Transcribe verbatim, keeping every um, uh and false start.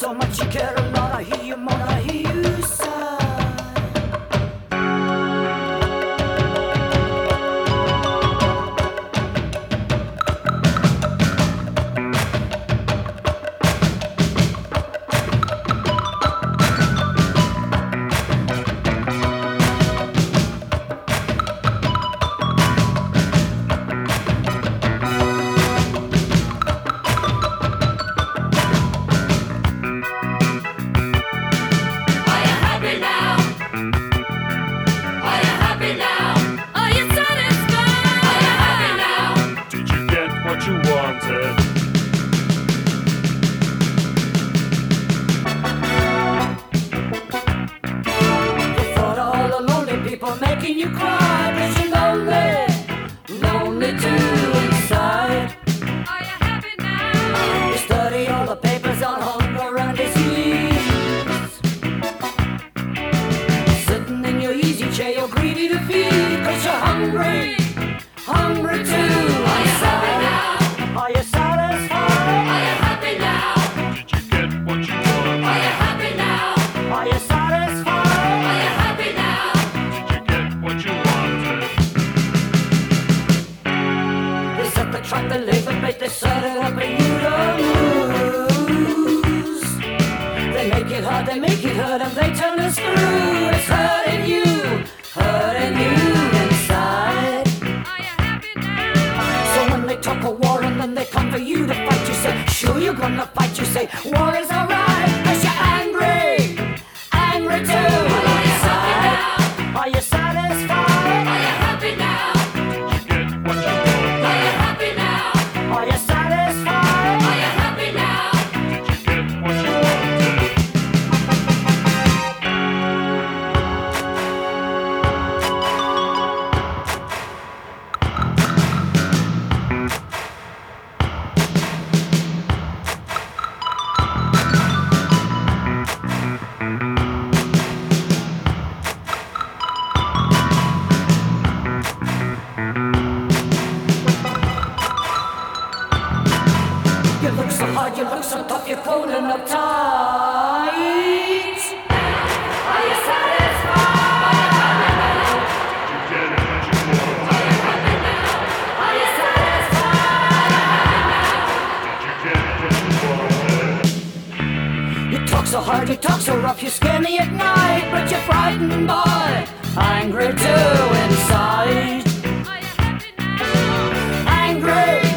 so much you care a lot. I hear you moan, I hear you sigh. Making you cry, but you're lonely, lonely too inside. Are you happy now? You study all the papers on hunger and disease. Sitting in your easy chair, you're greedy to feed, cause you're hungry, hungry too inside. Are you satisfied? Are you happy now? Did you get what you want? Are you happy now? Are you satisfied? Are you happy now? What you wanted? They set the trap, they lay the bait, they set it up and you don't lose. They make it hard, they make it hurt, and they turn the screw. It's hurting you, hurting you inside. Are you happy now? So when they talk of war and then they come for you to fight, you say, sure you're gonna fight. You say, war is alright, cause you're angry, angry too inside. Are you satisfied? Are you happy now? Did you get what you want? Are you happy now? Are you satisfied? Are you happy now? Did you get what you wanted? You look so hard, you look so tough, you're holding up tight. Are you satisfied? Did you get what you want? Are you satisfied? Did you get what you wanted? You talk so hard, you talk so rough, you scare me at night, but you're frightened, boy, angry too inside. Are you happy now? Angry.